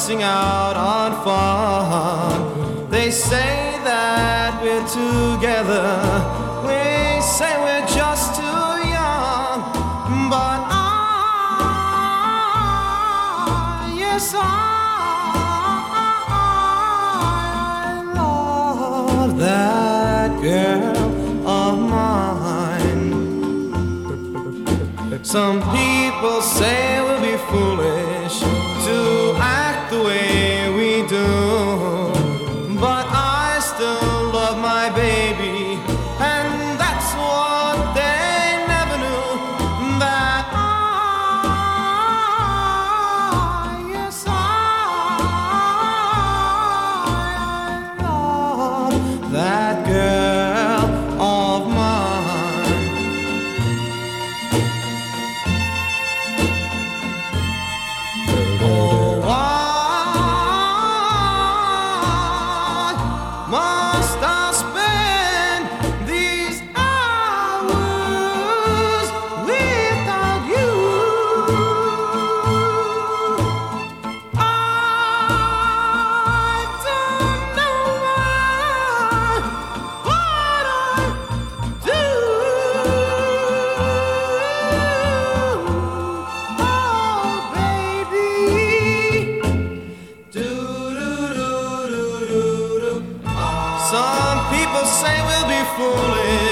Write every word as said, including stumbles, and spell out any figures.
missing out on fun. They say that we're together, we say we're just too young, but I, yes I, I love that girl of mine. Some people say we'll be foolish to act the way we do, but I still love my baby, and that's what they never knew, that I, yes I, I love that girl of mine. Oh, why must I spend these hours without you? I don't know why, but I do. Oh, baby. Do, do, do, do, do, do. Some people say we'll be foolish